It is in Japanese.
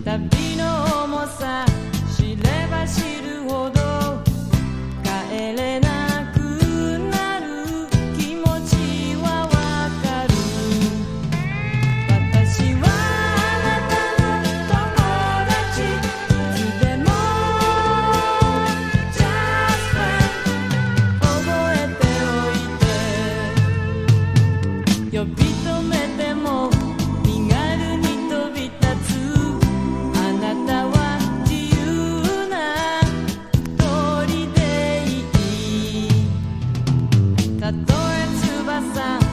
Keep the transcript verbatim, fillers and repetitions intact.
旅の重さ知れば知るほど帰れなくなる気持ちはわかる。私はあなたの友達いつでも Just friend 覚えておいて。呼び止めても身軽に飛び立つあなたは自由な鳥でいい。たとえ翼